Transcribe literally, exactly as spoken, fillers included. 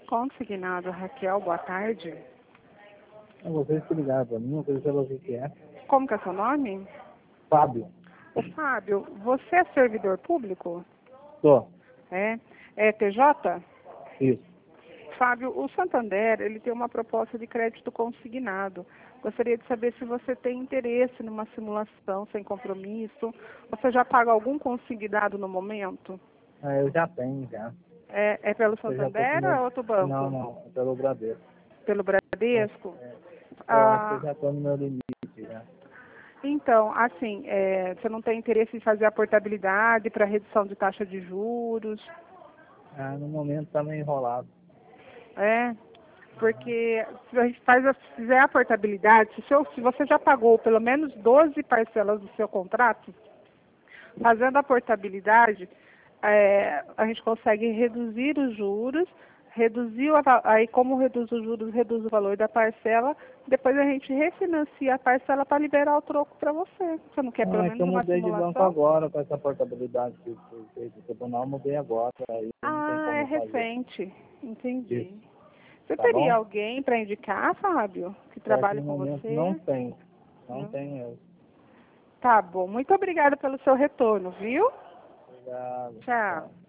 Consignado, Raquel, boa tarde. É vocês que ligaram para mim, eu queria saber o que que é. Como que é seu nome? Fábio. Ô, Fábio, você é servidor público? Tô. É? É T J? Isso. Fábio, o Santander, ele tem uma proposta de crédito consignado. Gostaria de saber se você tem interesse numa simulação sem compromisso. Você já paga algum consignado no momento? Ah, eu já tenho, já. É, é pelo Eu já tô Santander com ou meu... é outro banco? Não, não. É pelo Bradesco. Pelo Bradesco? É, eu acho que eu Ah, já tô no meu limite, já. então, assim, é, você não tem interesse em fazer a portabilidade para redução de taxa de juros? Ah, no momento tá meio enrolado. É, porque se a gente faz a, se fizer a portabilidade, se, seu, se você já pagou pelo menos doze parcelas do seu contrato, fazendo a portabilidade, é, a gente consegue reduzir os juros, reduzir o, ava- aí como reduz os juros, reduz o valor da parcela, depois a gente refinancia a parcela para liberar o troco para você. Você não quer pelo Não, é que menos eu uma mudei de banco simulação? agora com essa portabilidade que foi feita no tribunal, eu mudei agora, aí não tem Ah, é como fazer recente. Entendi. isso, Você tá teria bom? alguém para indicar, Fábio, que É que trabalhe no com momento você? não tem. Não Não. tem eu. Tá bom. Muito obrigada pelo seu retorno, viu? Obrigado. Tchau. Tchau.